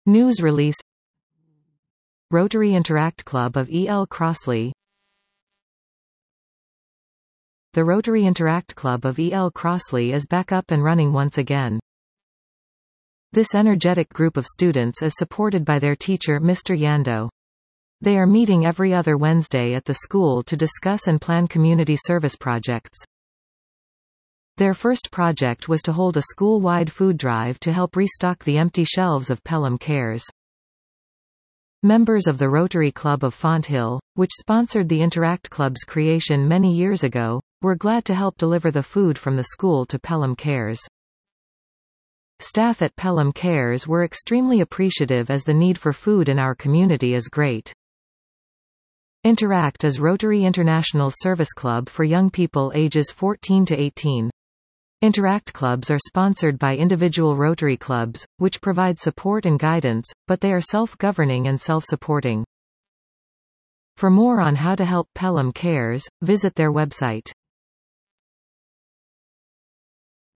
News release. Rotary Interact Club of E.L. Crossley. The Rotary Interact Club of E.L. Crossley is back up and running once again. This energetic group of students is supported by their teacher Mr. Yando. They are meeting every other Wednesday at the school to discuss and plan community service projects. Their first project was to hold a school-wide food drive to help restock the empty shelves of Pelham Cares. Members of the Rotary Club of Fonthill, which sponsored the Interact Club's creation many years ago, were glad to help deliver the food from the school to Pelham Cares. Staff at Pelham Cares were extremely appreciative as the need for food in our community is great. Interact is Rotary International Service Club for young people ages 14 to 18. Interact clubs are sponsored by individual Rotary clubs, which provide support and guidance, but they are self-governing and self-supporting. For more on how to help Pelham Cares, visit their website.